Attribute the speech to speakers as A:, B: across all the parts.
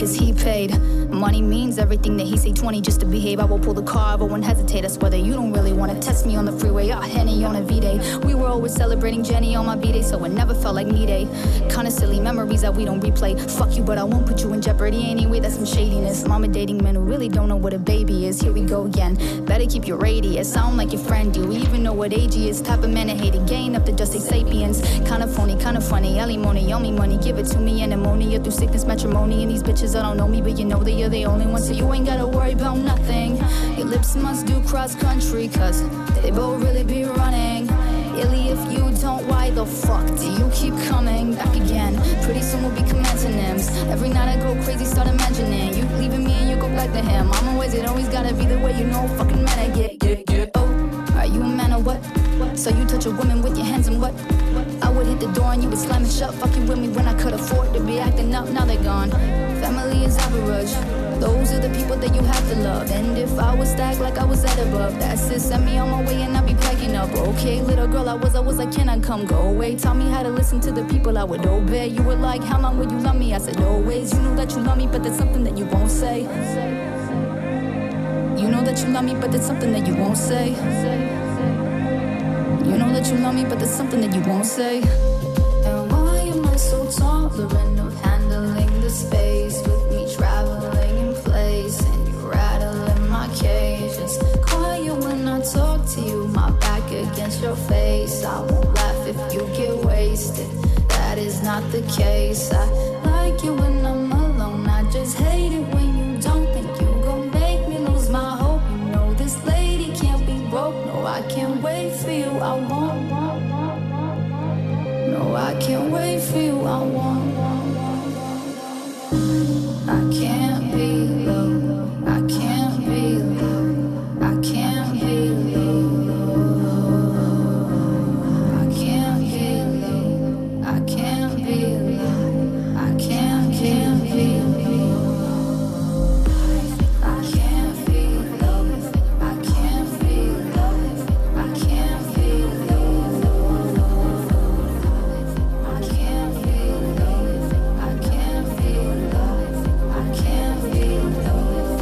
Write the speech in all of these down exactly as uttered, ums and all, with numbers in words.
A: wages he paid. Money means everything that he say twenty just to behave. I will pull the car, I won't hesitate. I swear that you don't really want to test me on the freeway. Ah, Henny on a V-Day. We were always celebrating Jenny on my B-Day, so it never felt like me-Day. Kinda silly memories that we don't replay. Fuck you, but I won't put you in jeopardy anyway. That's some shadiness. Mama dating men who really don't know what a baby is. Here we go again. Better keep your radius. Sound like your friend do. We even know what age he is. Type of man that hated gain up to just say sapiens. Kinda phony, kinda funny. Alimony, owe me money. Give it to me in ammonia through sickness, matrimony. And these bitches that don't know me, but you know that you're the only one. So you ain't gotta worry about nothing. Your lips must do cross country, cause they both really be running. Illy, if you don't, why the fuck do you keep coming back again? Pretty soon we'll be commencing names. Every night I go crazy, start imagining you leaving me and you go back to him. I'm always, it always gotta be the way you know. Fucking man, I get, get, get. Oh, are you a man or what? So you touch a woman with your hands and what? I would hit the door and you would slam it shut. Fucking with me when I could afford to be acting up. Now they're gone. Family is average. Those are the people that you have to love. And if I was stacked like I was at above, that's it, send me on my way and I'll be packing up. Okay, little girl, I was, I was like, can I come? Go away. Taught me how to listen to the people I would obey. You were like, how long will you love me? I said, always. You know that you love me, but there's something that you won't say. You know that you love me, but there's something that you won't say. You know that you love me, but there's something that you won't say. And why am I so tolerant of handling the space with me traveling in place and you rattling my cage? Just quiet when I talk to you, my back against your face. I won't laugh if you get wasted. That is not the case. I like you when I'm alone. I just hate it when you don't think you gon' make me lose my hope. You know this lady can't be broke. No, I can't wait for you. I won't. No, I can't wait for you. I won't. I can't be low. I can't be low. I can't be low. I can't be low. I can't be low. I can't, can't be low. I can't be low. I can't be low. I can't be low. I can't be low. I can't be low. I can't be low.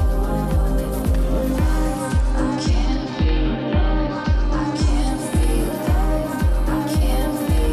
A: I can't be low. I can't be low. I can't be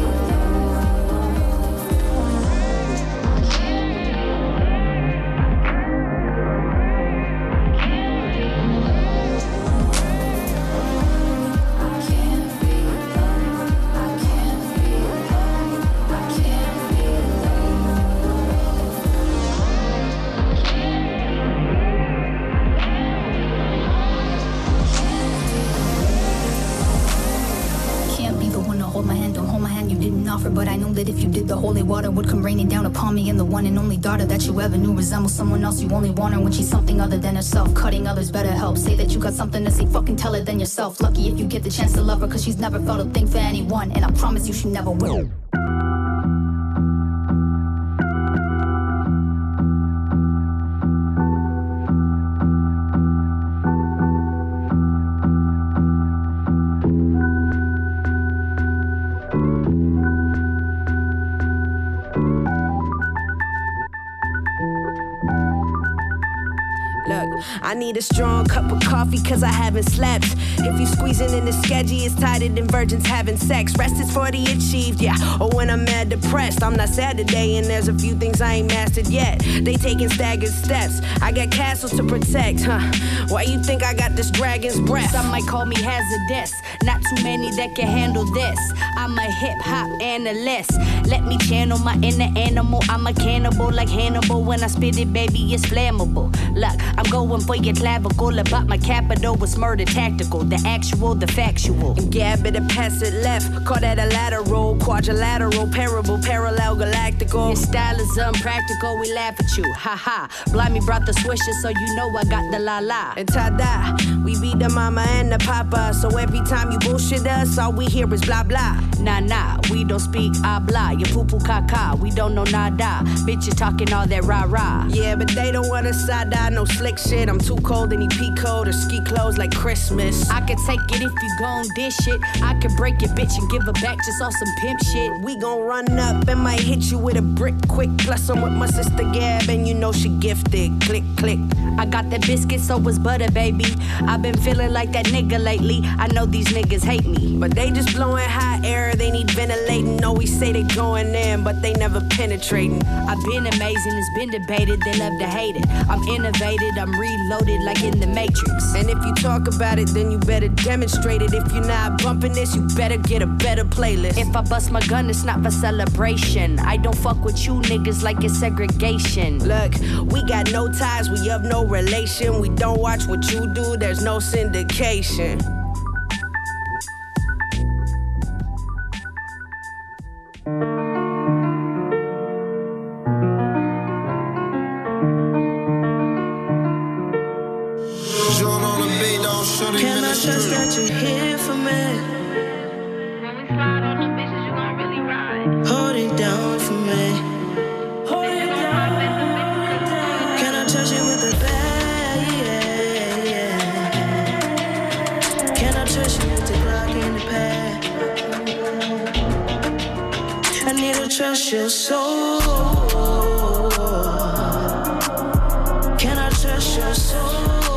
A: but I know that if you did, the holy water would come raining down upon me. And the one and only daughter that you ever knew resembles someone else you only want her when she's something other than herself. Cutting others better help. Say that you got something to say, fucking tell her than yourself. Lucky if you get the chance to love her, cause she's never felt a thing for anyone. And I promise you she never will.
B: I need a strong cup of coffee cause I haven't slept. If you squeezing in the sketchy, it's tighter than virgins having sex. Rest is for the achieved, yeah. Or when I'm mad depressed, I'm not sad today and there's a few things I ain't mastered yet. They taking staggered steps. I got castles to protect, huh? Why you think I got this dragon's breath?
C: Some might call me hazardous. Not too many that can handle this. I'm a hip-hop analyst. Let me channel my inner animal. I'm a cannibal like Hannibal. When I spit it, baby, it's flammable. Look, I'm going for your clavicle. About my capital, it's murder tactical. The actual, the factual.
B: Yeah, better pass it left. Call that a lateral, quadrilateral, parable, parallel, galactical.
C: Your style is unpractical, we laugh at you. Ha ha. Blimey brought the swisher, so you know I got the la la.
B: And ta-da, we beat the mama and the papa. So every time you bullshit us, all we hear is blah blah.
C: Nah nah, we don't speak habla. You poo poo caca, we don't know nada. Bitch, you talking all that rah rah.
B: Yeah, but they don't want to side-eye, no slide. slick shit. I'm too cold, any pea coat or ski clothes like Christmas.
C: I could take it if you gon' dish it. I could break it, bitch, and give it back just on some pimp shit.
B: We gon' run up and might hit you with a brick quick. Plus I'm with my sister Gab and you know she gifted. Click, click.
C: I got that biscuit, so was butter, baby. I've been feeling like that nigga lately. I know these niggas hate me,
B: but they just blowing hot air. They need ventilating. Always say they going in, but they never penetrating.
C: I've been amazing, it's been debated. They love to hate it. I'm innovated, I'm reloaded like in the Matrix.
B: And if you talk about it, then you better demonstrate it. If you're not bumping this, you better get a better playlist.
C: If I bust my gun, it's not for celebration. I don't fuck with you niggas like it's segregation.
B: Look, we got no ties, we have no relation. We don't watch what you do, there's no syndication.
D: Can I trust that you're here for me?
E: When we slide on them bitches, you gon' really ride.
D: Hold it down for me. Hold it down. Can I touch it with a bag? Yeah, yeah. Can I trust you with the Glock in the pad? I need to trust your soul. Can I trust your soul?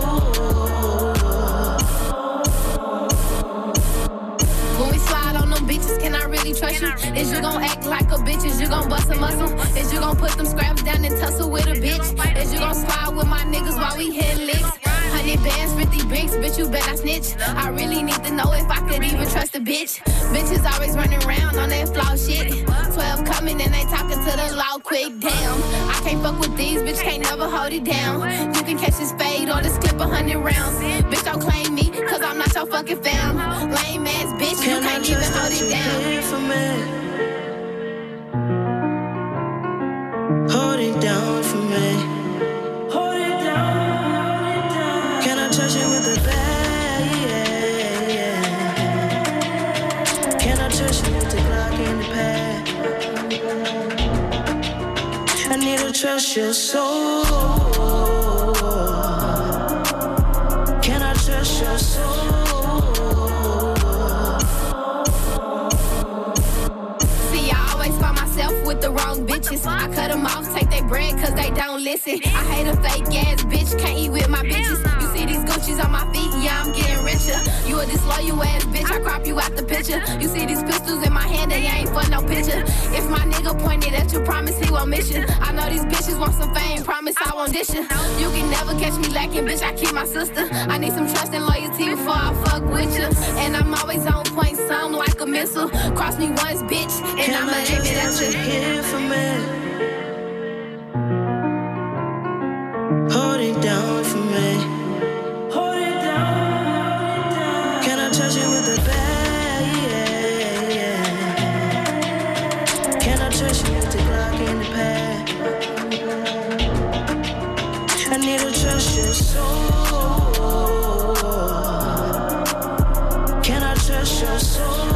A: Can I really trust you? Is you gon' act like a bitch? Is you gon' bust a muscle? Is you gon' put them scraps down and tussle with a bitch? Is you gon' slide with my niggas while we hit licks? Hundred bands, fifty bricks, bitch, you better snitch. I really need to know if I could even trust a bitch. Bitches always running around on that flaw shit. Twelve coming and they talking to the law quick. Damn, I can't fuck with these, bitch, can't never hold it down. You can catch this fade or this clip a hundred rounds. Bitch, don't claim me, cause I'm not your fucking fam. Lame ass bitch, you can't even hold it down.
D: For me. Hold it down for me. Hold it down. Can I touch it with a bag? Yeah, yeah. Can I touch it with the Glock in the pad? I need to trust your soul. Can I trust your soul?
A: With the wrong bitches, I cut them off, take their bread cause they don't listen. I hate a fake ass bitch, can't eat with my bitches. You see these Gucci's on my feet, yeah, I'm getting richer. You a disloyal ass bitch, I crop you out the picture. You see these pistols in my hand, they ain't for no picture. If my nigga pointed at you, promise he won't miss you. I know these bitches want some fame, promise I won't dish you. You can never catch me lacking, bitch, I keep my sister. I need some trust and loyalty before I fuck with you. And I'm always on point, some like a missile. Cross me once, bitch, and
D: Can
A: I'ma
D: I
A: aim it at you.
D: Here for me. Hold it down for me. Hold it down. Can I touch it with a bag? Yeah, yeah. Can I touch it with the Glock in the pad? I need to trust your soul. Can I trust your soul?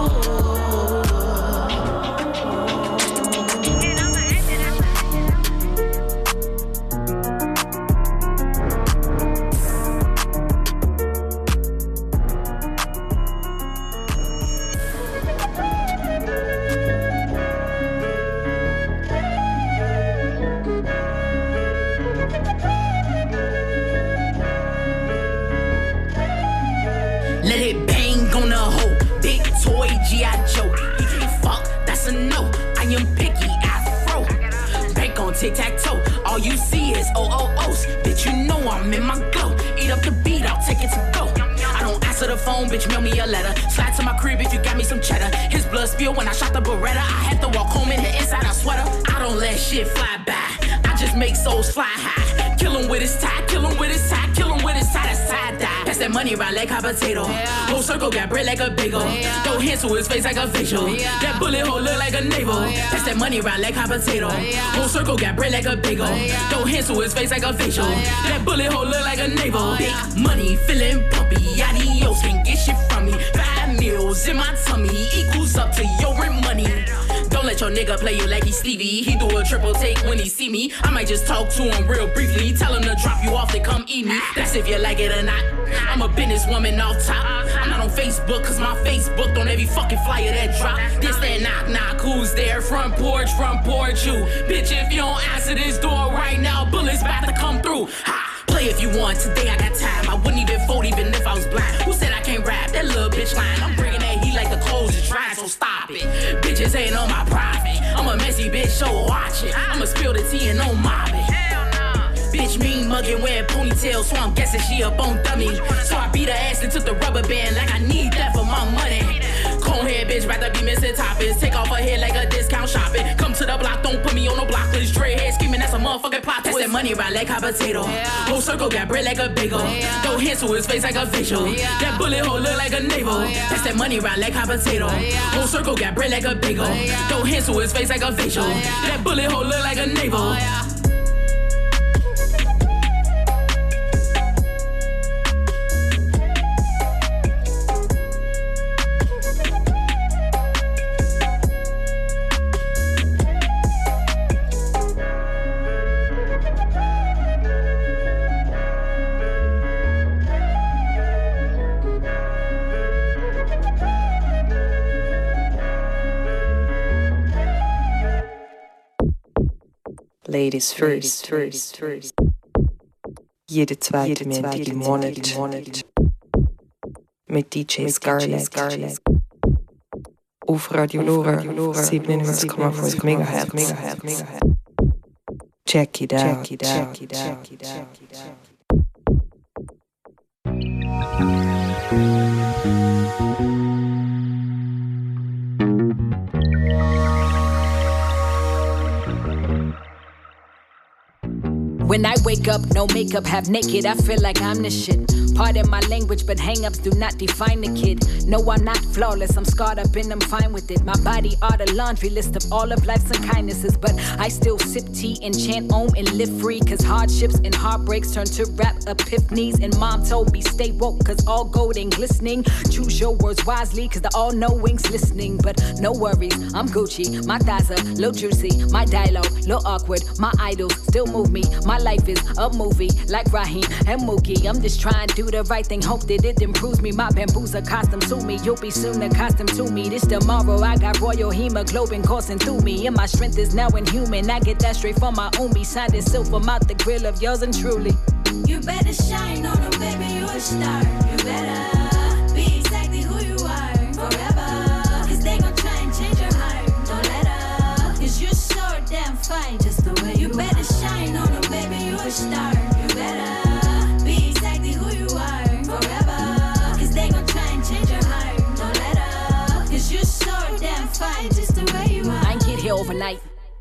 F: Tic-tac-toe, all you see is O O Os. Bitch, you know I'm in my glow. Eat up the beat, I'll take it to go. I don't answer the phone, bitch, mail me a letter. Slide to my crib if you got me some cheddar. His blood spilled when I shot the Beretta. I had to walk home in the inside a sweater. I don't let shit fly by, I just make souls fly high. Kill him with his tie, kill him with his tie, kill him with his tie, that's side die. Pass that money round like hot potato. Yeah. Whole circle got bread like a bagel. Yeah. Throw hands to his face like a facial. Yeah. That bullet hole look like a navel. Yeah. Pass that money round like hot potato. Yeah. Whole circle got bread like a bagel. Yeah. Throw hands to his face like a facial. Yeah. That bullet hole look like a navel. Big money, feeling bumpy. Adios, can't get shit from me. Five meals in my tummy equals up to your rent money. Those Don't let your nigga play you like he's Stevie. He do a triple take when he see me. I might just talk to him real briefly. Tell him to drop you off to come eat me. That's if you like it or not. I'm a businesswoman off top. I'm not on Facebook, cause my Facebook on every fucking flyer that drop. This, that, knock, knock, who's there? Front porch, front porch, you. Bitch, if you don't answer this door right now, bullets about to come through. Ha! Play if you want, today I got time. I wouldn't even fold even if I was blind. Who said I can't rap? That little bitch line. I'm bringing that heat like the clothes is dry, so stop it. Bitches ain't on my private. I'm a messy bitch, so watch it. I'ma spill the tea and no mob it. Bitch mean muggin', wearing ponytail, so I'm guessing she up on dummy. So I beat her ass and took the rubber band like I need that for my money. Conehead bitch, rather be missing toppings. Take off her head like a discount shopping. Come to the block, don't put me on no block list. Dre head scheming, that's a motherfucking plot twist. Pass that money right like hot potato. Yeah. Whole circle got bread like a bagel. Yeah. Throw hands to his face like a facial. Yeah. That bullet hole look like a navel. Yeah. Pass that money right like hot potato. Yeah. Whole circle got bread like a bagel. Yeah. Throw hands to his face like a facial. Yeah. That bullet hole look like a navel. Yeah.
G: Ladies first, first, first. Jede zweite Mittwoch im Monat. Mit D J Scarlett. Auf Radio Lora, siebenundneunzig Komma fünf Megahertz. Check it out. Check it out. Check it out. Check it out.
C: When I wake up, no makeup, half naked, I feel like I'm the shit. Pardon my language, but hang-ups do not define the kid. No, I'm not flawless, I'm scarred up and I'm fine with it. My body are the laundry list of all of life's unkindnesses, but I still sip tea and chant om and live free, cause hardships and heartbreaks turn to rap epiphanies. And mom told me stay woke, cause all gold ain't glistening. Choose your words wisely, cause the all-knowing's listening. But no worries, I'm Gucci, my thighs are little juicy, my dialogue, little awkward, my idols still move me. My life is a movie, like Raheem and Mookie. I'm just trying to do the right thing, hope that it improves me. My bamboos are custom to me, you'll be soon accustomed to me. This tomorrow, I got royal hemoglobin coursing through me, and my strength is now inhuman. I get that straight from my umi, signed in silver, mouth the grill of yours and truly.
D: You better shine on them, baby, you a star. You better be exactly who you are forever, cause they gon' try and change your heart. Don't let up, cause you're so damn fine just the way you, you better shine on them, baby, you a star. You better be exactly who you are forever, cause they gon' try and change your heart. Don't let up, cause you're so damn fine just the way you are.
C: I ain't get here overnight.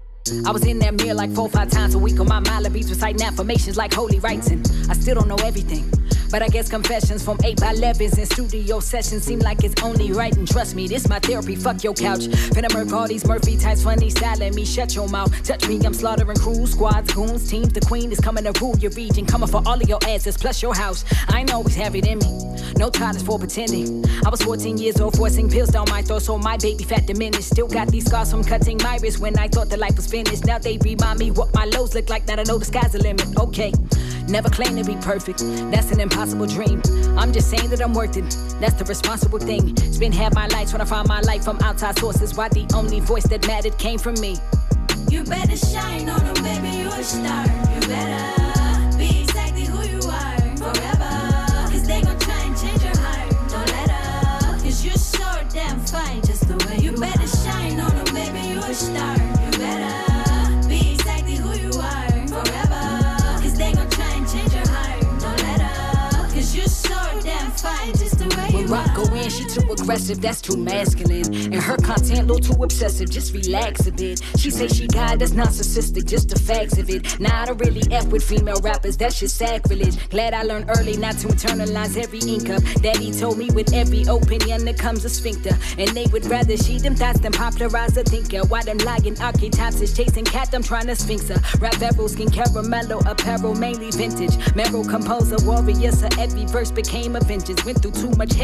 C: I was in that mirror like four, five times a week on my Mile of Beats, reciting affirmations like holy rites, and I still don't know everything. But I guess confessions from eight by elevens and studio sessions seem like it's only right. And trust me, this my therapy, fuck your couch. Finna murk all these Murphy types, funny style at me, shut your mouth. Touch me, I'm slaughtering crews, squads, goons, teams. The queen is coming to rule your region, coming for all of your asses, plus your house. I ain't always have it in me, no tolerance for pretending. I was fourteen years old, forcing pills down my throat, so my baby fat diminished. Still got these scars from cutting my wrist when I thought the life was finished. Now they remind me what my lows look like, now I know the sky's the limit, okay. Never claim to be perfect, that's an impossible dream. I'm just saying that I'm worth it, that's the responsible thing. Spend half my life trying to find my life from outside sources, why the only voice that mattered came from me.
D: You better shine on them, baby, you a star. You better be exactly who you are forever, cause they gon' try and change your heart. Don't let up, cause you're so damn fine just the way you, you better shine on them, baby, you a star. You better be exactly who you are forever, cause they gon' try and change your heart. Don't let up, cause you're so damn fine just the way you
C: when rock
D: are.
C: Go in, she too aggressive, that's too masculine. And her content a little too obsessive, just relax a bit. She say she got that's narcissistic, just the facts of it. Now I don't really F with female rappers, that's just sacrilege. Glad I learned early not to internalize every ink up. Daddy told me with every opinion there comes a sphincter, and they would rather she them thoughts than popularize a thinker. Why them lying archetypes is chasing cat, I'm trying to sphinx her. Rap barrel, skin caramello, apparel mainly vintage. Meryl composer, warrior, so every verse became a vengeance. Went through too much hell to not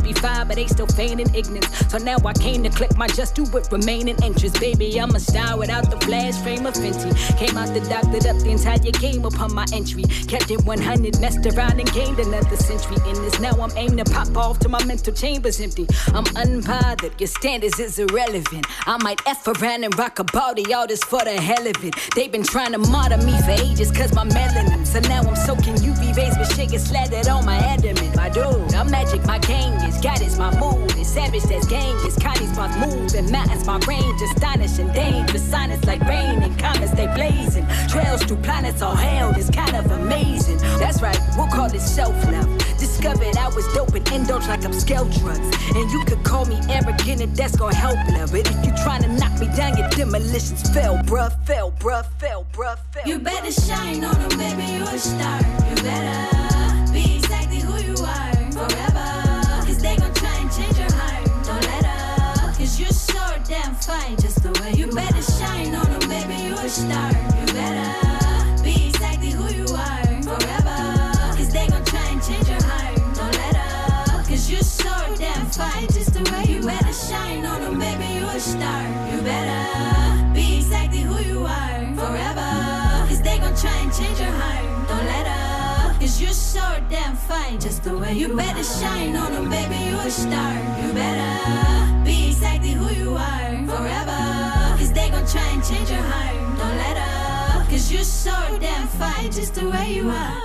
H: be fine, but they still feigning ignorance. So now I came to click my just do with remaining interest. Baby, I'm a star without the flash frame of Fenty. Came out the doctored up the entire game upon my entry. Kept it one hundred, messed around and gained another century in this. Now I'm aimed to pop off till my mental chamber's empty. I'm unbothered, your standards is irrelevant. I might F around and rock a body, all this for the hell of it. They've been trying to martyr me for ages cause my melanin. So now I'm soaking U V rays with shit gets slathered on my adamant. My dude, I'm magic, my gang is God is my mood. It's savage, that's gang is Connie's my move. And mountains, my range, astonishing dangerous. Sonnets like rain and comets, they blazing. Trails through planets all hell is kind of amazing. That's right, we'll call this self-love. Discovered I was dope and indulge like I'm scale drugs. And you could call me arrogant and that's gonna help love. But if you tryna knock me down, your demolitions fell, bruh, fell, bruh, fell, bruh, fell.
D: You better shine on them, baby, you a star. You better be exactly who you are forever. Cause they gon' try and change your heart. Don't let up, cause you're so damn fine just the way you, you better shine on them, baby, you a star. You better be exactly who you are forever. Cause they gon' try and change your heart. Don't let up, cause you're so damn fine just the way you, you better shine on them, baby, you a star. You better be exactly who you are forever. Cause they gon' try and change your heart. Don't let up, cause you're so damn fine just the way you, you better shine on them, baby, you a star. You better be exactly who you are forever. Cause they gon' try and change your heart. Don't let up, cause you're so damn fine just the way you are.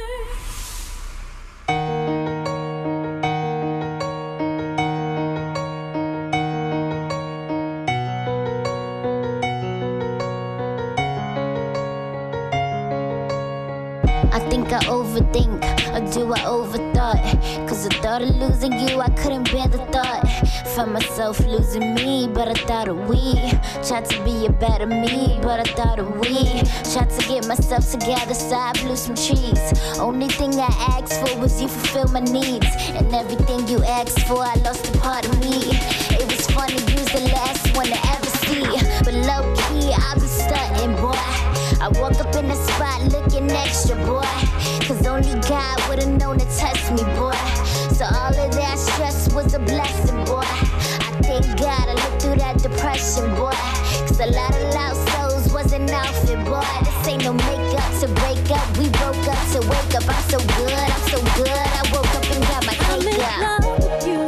I: I think I overthink, or do I overthought? Cause the thought of losing you, I couldn't bear the thought. Found myself losing me, but I thought of we. Tried to be a better me, but I thought of we. Tried to get myself together, so I blew some trees. Only thing I asked for was you fulfill my needs. And everything you asked for, I lost a part of me. It was funny, you was the last one to ever see. But low key, I be stunting, boy. I woke up in the spot looking extra, boy. Cause only God would've known to test me, boy. So all of that stress was a blessing, boy. I thank God I lived through that depression, boy. Cause a lot of lost souls wasn't off it, boy. This ain't no makeup to break up. We broke up to wake up. I'm so good, I'm so good. I woke up and got my cake up.
D: I'm in love with you.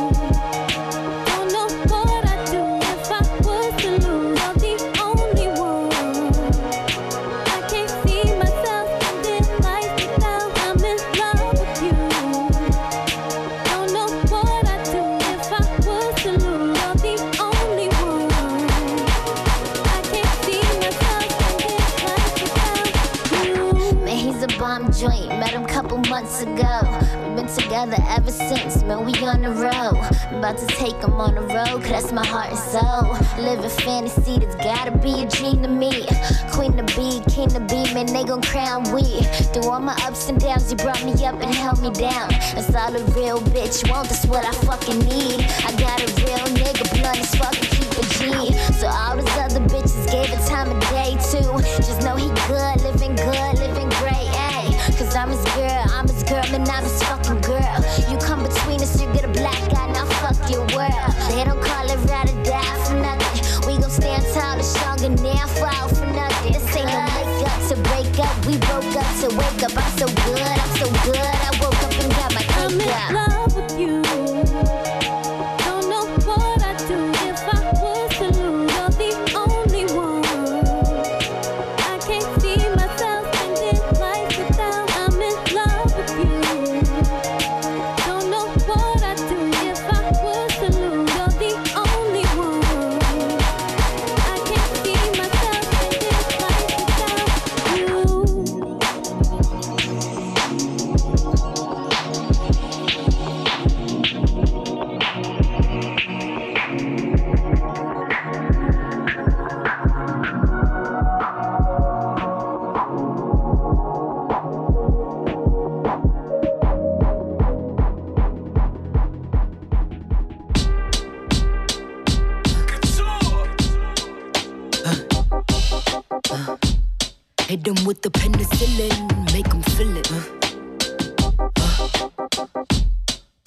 D: Don't know what I'd do if I was to lose. You're the only one. I can't see myself ending life without. I'm in love with you. Don't know what I'd do if I was to lose. You're the only one. I can't see myself ending life without you.
I: Man, he's a bomb joint. Met him couple months ago. We've been together ever since. Man, we on the road. I'm about to take him on the road, cause that's my heart and soul. Live a fantasy that's gotta be a dream to me. Queen to be, king to be, man, they gon' crown we. Through all my ups and downs, you brought me up and held me down. That's all a real bitch want, that's what I fucking need. I got a real nigga, blunt as fuck, and keep a G. So all those other bitches gave it time of day too. Just know he good, living good, living great, ayy. Cause I'm his girl, I'm his girl, and I'm his fucking girl. You come between us, you get a black eye, now fuck your world. They don't call it ride or die for nothing. We gon' stand tall and strong and never fall for nothing. This ain't no makeup to break up. We broke up to wake up. I'm so good, I'm so good. I woke up and got my
D: I'm
I: cake
D: in
I: up.
D: love with you. Don't know what I'd do if I was to lose. You're the only one. I can't see myself ending life without. I'm in love with you. Don't know what I'd do if I was to lose. You're the only one. I can't see myself ending life without you.
H: Hit them with the penicillin, make them feel it. Uh, uh,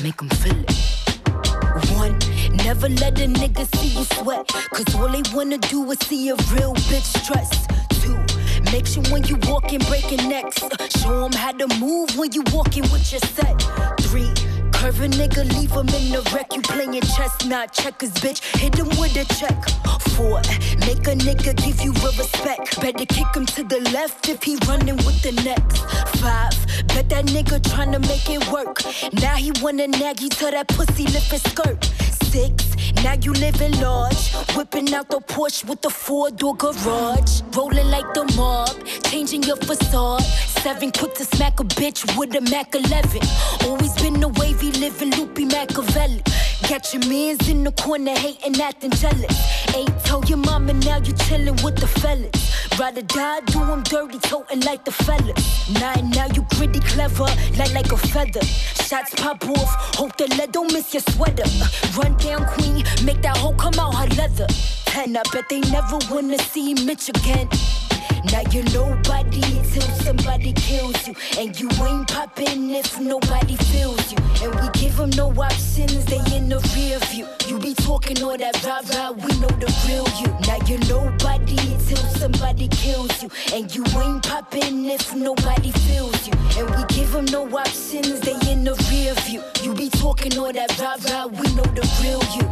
H: make them feel it. One, never let a nigga see you sweat, cause all they wanna do is see a real bitch stress. Two, make sure when you walkin' breaking necks, uh, show them how to move when you walking with your set. Three, curve a nigga, leave him in the wreck. You playin' chess, not checkers, bitch, hit him with a check. Four, make a nigga give you real respect. Better kick him to the left if he running with the next. Five, bet that nigga tryna make it work. Now he wanna nag, he tell that pussy lift his skirt. Six, now you living large, whipping out the Porsche with the four-door garage. Rolling like the mob, changing your facade. Seven, quick to smack a bitch with a Mac eleven. Always been a wavy, living loopy Machiavelli. Got your mans in the corner hating, acting jealous. Eight, told your mama now you chillin' with the fellas. Ride or die, do them dirty, totin' like the fellas. Nine, now you gritty, clever, light like a feather. Shots pop off, hope the lead don't miss your sweater. Uh, run down queen, make that hoe come out her leather. Ten, I bet they never wanna see Mitch again. Now you're nobody till somebody kills you. And you ain't poppin' if nobody feels you. And we give them no options, they in the rear view. You be talking all that rah-rah, we know the real you. Now you're nobody till somebody kills you. And you ain't poppin' if nobody feels you. And we give them no options, they in the rear view. You be talking all that rah-rah, we know the real you.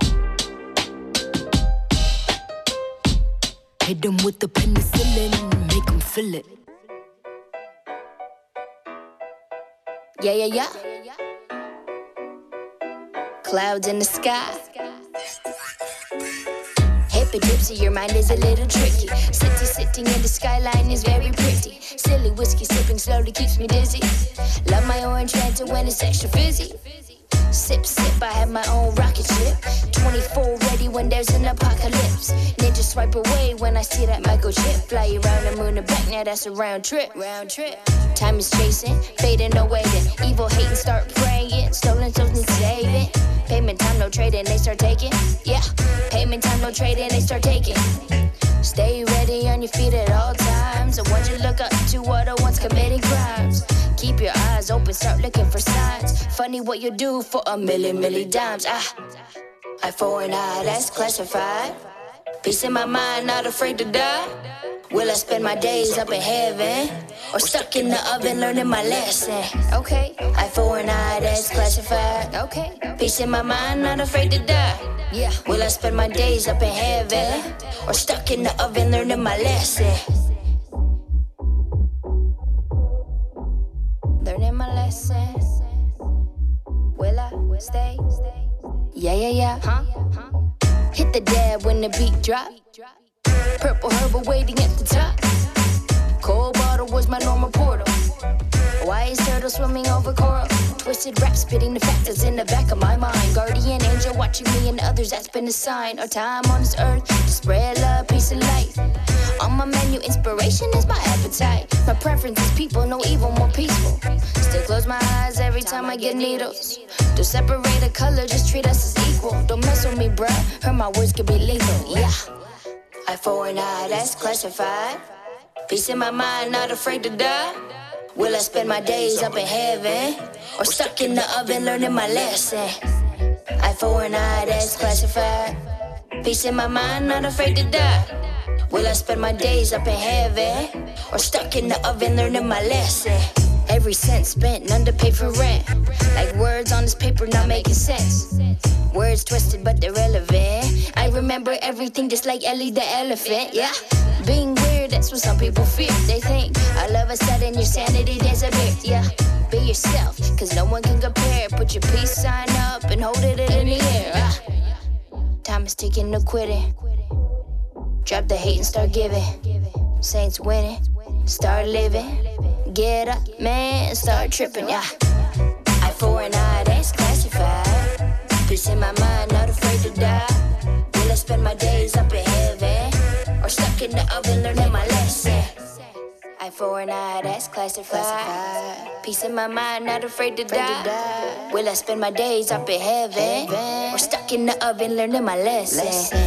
H: Hit them with the penicillin, make them feel it.
A: Yeah, yeah, yeah. Clouds in the sky. Hippy dipsy, your mind is a little tricky. City sitting in the skyline is very pretty. Silly whiskey sipping slowly keeps me dizzy. Love my orange Fanta when it's extra fizzy. Sip, sip, I have my own rocket ship. twenty-four ready when there's an apocalypse. Ninja swipe away when I see that microchip. Fly around the moon and back, now that's a round trip. Round trip. Time is chasing, fading, no waiting. Evil hating, start praying. Stolen souls need saving. Payment time, no trading, they start taking. Yeah, payment time, no trading, they start taking. Stay ready on your feet at all times. The ones you look up to are the ones committing crimes. Keep your eyes open, start looking for signs. Funny what you do for a million, million dimes. Ah, eye for an eye, that's classified. Peace in my mind, not afraid to die. Will I spend my days up in heaven or stuck in the oven learning my lesson? Okay, eye for an eye, that's classified. Okay, peace in my mind, not afraid to die. Yeah, will I spend my days up in heaven or stuck in the oven learning my lesson? Learning my lesson. Will I stay? Yeah, yeah, yeah. Huh? Hit the dab when the beat drop. Purple herbal waiting at the top. Cold bottle was my normal portal. Wise turtle swimming over coral. Twisted rap spitting the factors in the back of my mind. Guardian angel watching me and others, that's been a sign. Our time on this earth to spread love, peace and light. On my menu, inspiration is my appetite. My preference is people, no evil, more peaceful. Still close my eyes every time I get needles. Don't separate the color, just treat us as equal. Don't mess with me, bruh, heard my words could be lethal. Yeah, eye for an eye, that's classified. Peace in my mind, not afraid to die. Will I spend my days up in heaven or stuck in the oven learning my lesson? Eye for an eye, that's classified. Peace in my mind, not afraid to die. Will I spend my days up in heaven or stuck in the oven learning my lesson? Every cent spent, none to pay for rent. Like words on this paper not making sense. Words twisted but they're relevant. I remember everything just like Ellie the elephant. Yeah, being weird, that's what some people fear. They think all of a sudden your sanity disappears. Yeah, be yourself, cause no one can compare. Put your peace sign up and hold it in the air. Ah. Time is ticking, no quitting. Drop the hate and start giving. Saints winning, start living. Get up, man, start tripping, yeah. Eye for an eye, that's classified. Peace in my mind, not afraid to die. Will I spend my days up in heaven or stuck in the oven learning my lesson? Eye for an eye, that's classified. Peace in my mind, not afraid to die. Will I spend my days up in heaven or stuck in the oven learning my lesson?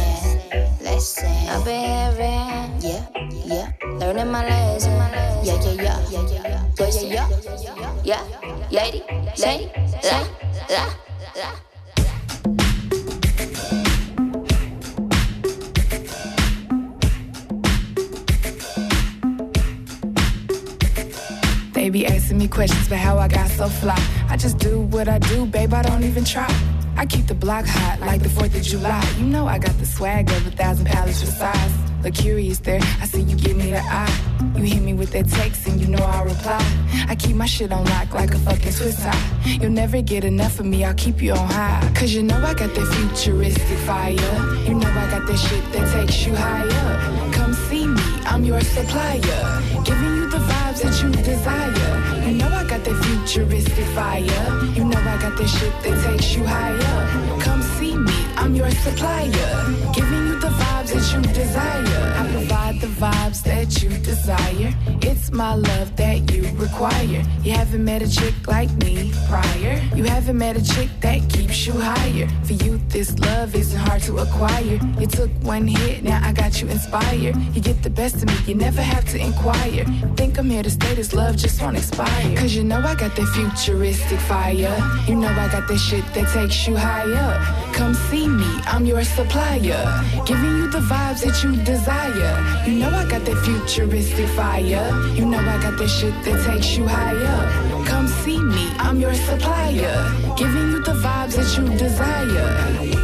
A: Lesson, up in heaven, yeah, yeah, learning my lesson. Yeah, yeah, yeah, yeah, yeah, yeah, yeah, yeah, yeah, lady, lady, lady,
J: They be asking me questions about how I got so fly. I just do what I do, babe, I don't even try. I keep the block hot like the fourth of July. You know I got the swag of a thousand pallets for size. Look curious there, I see you give me the eye. You hit me with that text and you know I'll reply. I keep my shit on lock like a fucking Swiss tie. You'll never get enough of me, I'll keep you on high. Cause you know I got that futuristic fire. You know I got that shit that takes you higher. Come see me, I'm your supplier. Giving you the vibes that you desire. You know I got that futuristic fire. You know I got that shit that takes you higher. Come see me, I'm your supplier. Giving you the vibes that you desire. I provide the vibes that you desire. It's my love that you require. You haven't met a chick like me prior. You haven't met a chick that keeps you higher. For you, this love isn't hard to acquire. You took one hit, now I got you inspired. You get the best of me, you never have to inquire. Think I'm here to stay, this love just won't expire. Cause you know I got that futuristic fire. You know I got that shit that takes you higher. Come see me, I'm your supplier. Giving you the vibes that you desire. You know I got that futuristic fire. You know I got that shit that takes you higher. Come see me, I'm your supplier. Giving you the vibes that you desire.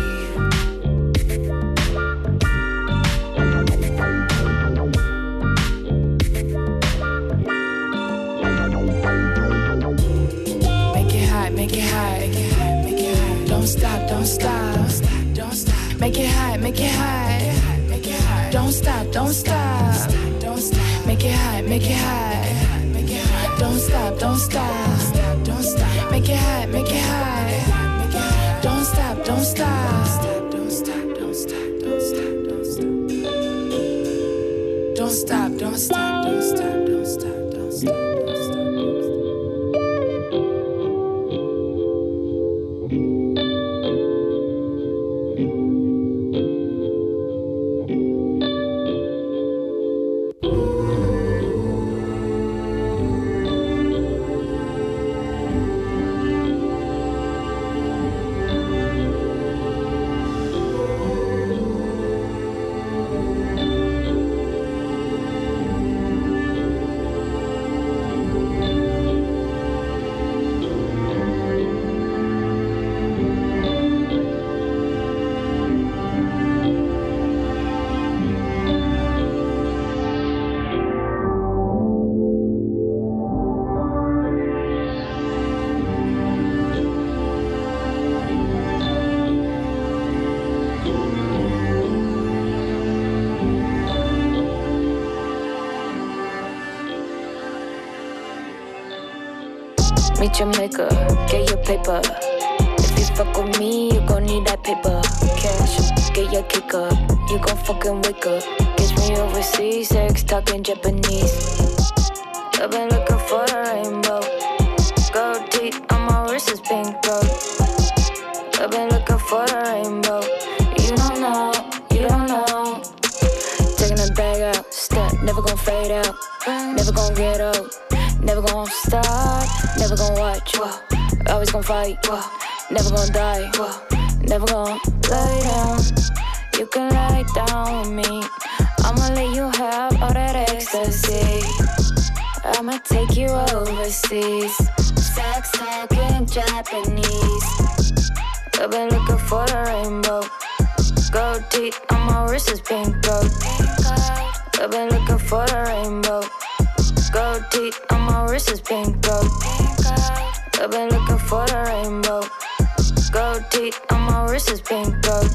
J: Make it hot, make it hot, make it hot, make it hot. Don't stop, don't stop, don't stop, don't stop. Make it hot, make it hot, make it hot. Don't stop, don't stop, don't stop. Make it hot, make it hot, make it hot. Don't stop, don't stop, don't stop. Make it hot, make it hot, make it hot. Don't stop, don't stop, don't stop, don't stop, don't stop, don't stop. Don't stop, don't stop, don't stop, don't stop, don't stop, don't stop.
K: Meet your maker, get your paper. If you fuck with me, you gon' need that paper. Cash, get your kick up, you gon' fucking wake up. Catch me overseas, sex talking Japanese. I've been looking for the rainbow. Gold teeth on my wrist is pink gold. I've been looking for the rainbow. You don't know, you don't know. Taking the bag out, step, never gon' fade out. Never gon' get old. Never gon' stop, never gon' watch, whoa. Always gon' fight, whoa. Never gon' die, whoa. Never gon' lay down. You can lie down with me. I'ma let you have all that ecstasy. I'ma take you overseas. Sex talking Japanese. I've been looking for the rainbow. Gold teeth on my wrist is pink gold. I've been looking for the rainbow. Gold teeth on my wrist is pink gold. I've been looking for the rainbow. Gold teeth on my wrist is pink gold.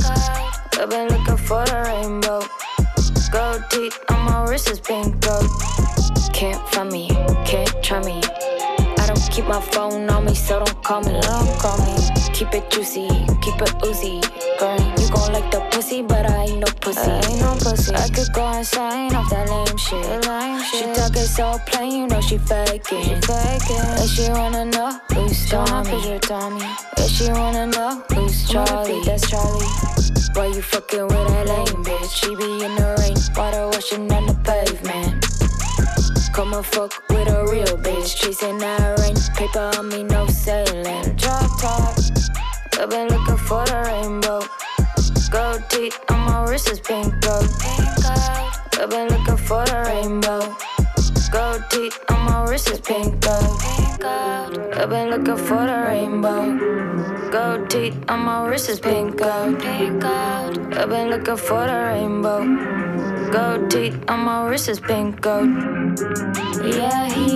K: I've been looking for the rainbow. Gold teeth on my wrist is pink gold. Can't find me, can't try me. I don't keep my phone on me, so don't call me, don't call me. Keep it juicy, keep it oozy. Girl, you gon' like the pussy, but I ain't no pussy. I ain't no pussy. I could go insane off that lame shit. Lame shit. She talking so plain, you know she faking. She faking. And she wanna know who's Tommy. And she wanna know who's Charlie. That's Charlie. Why you fucking with that lame bitch? She be in the rain, water washing on the pavement. Come and fuck with a real bitch. Chasing that rain, paper on me, no sailing. Drop top, I've been looking for the rainbow. Gold teeth on my wrist is pink gold. I've been looking for the rainbow. Gold teeth on my wrist is pink gold. I've been looking for the rainbow. Gold teeth on my wrist is pink gold. I've been looking for the rainbow. Gold teeth on my wrist is pink gold.
I: Yeah, he